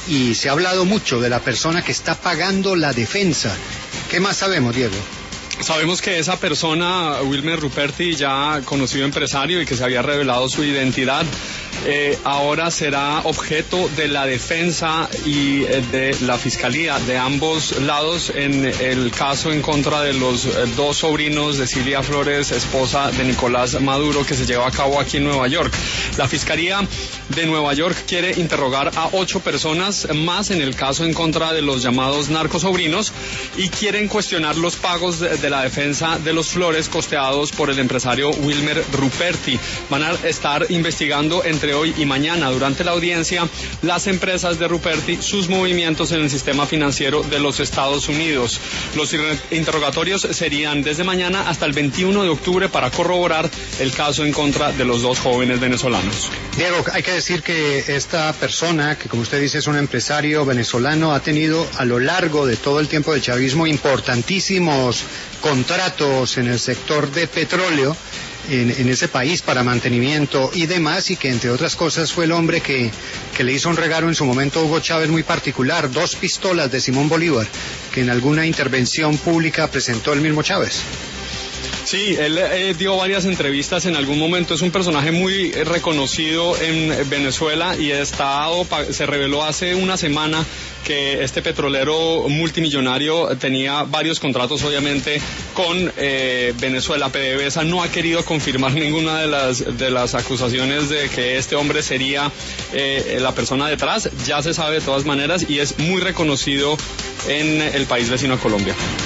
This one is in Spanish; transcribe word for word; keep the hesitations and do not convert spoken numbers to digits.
y se ha hablado mucho de la persona que está pagando la defensa. ¿Qué más sabemos, Diego? Sabemos que esa persona, Wilmer Ruperti, ya conocido empresario y que se había revelado su identidad, eh, ahora será objeto de la defensa y eh, de la fiscalía de ambos lados en el caso en contra de los eh, dos sobrinos de Cilia Flores, esposa de Nicolás Maduro, que se lleva a cabo aquí en Nueva York. La fiscalía de Nueva York quiere interrogar a ocho personas más en el caso en contra de los llamados narcosobrinos y quieren cuestionar los pagos de, de la defensa de los Flores costeados por el empresario Wilmer Ruperti. Van a estar investigando entre hoy y mañana durante la audiencia las empresas de Ruperti, sus movimientos en el sistema financiero de los Estados Unidos. Los interrogatorios serían desde mañana hasta el veintiuno de octubre para corroborar el caso en contra de los dos jóvenes venezolanos. Diego, hay que decir que esta persona, que como usted dice es un empresario venezolano, ha tenido a lo largo de todo el tiempo del chavismo importantísimos contratos en el sector de petróleo en, en ese país para mantenimiento y demás, y que entre otras cosas fue el hombre que, que le hizo un regalo en su momento a Hugo Chávez muy particular, dos pistolas de Simón Bolívar, que en alguna intervención pública presentó el mismo Chávez. Sí, él eh, dio varias entrevistas en algún momento, es un personaje muy eh, reconocido en Venezuela y está, se reveló hace una semana que este petrolero multimillonario tenía varios contratos obviamente con eh, Venezuela. PDVSA no ha querido confirmar ninguna de las, de las acusaciones de que este hombre sería eh, la persona detrás, ya se sabe de todas maneras y es muy reconocido en el país vecino a Colombia.